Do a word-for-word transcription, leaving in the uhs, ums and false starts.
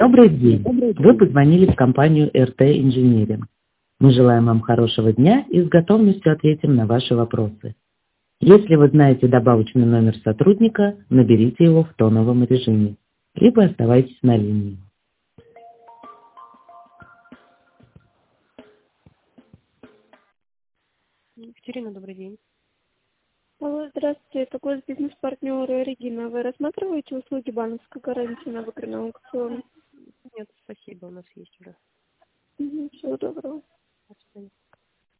Добрый день. Вы позвонили в компанию эр тэ Engineering. Мы желаем вам хорошего дня и с готовностью ответим на ваши вопросы. Если вы знаете добавочный номер сотрудника, наберите его в тоновом режиме, либо оставайтесь на линии. Екатерина, добрый день. Алло, здравствуйте, это госбизнес-партнер Регина. Вы рассматриваете услуги банковской гарантии на выигранном аукционе? Нет, спасибо, у нас есть уже. Угу, всего доброго.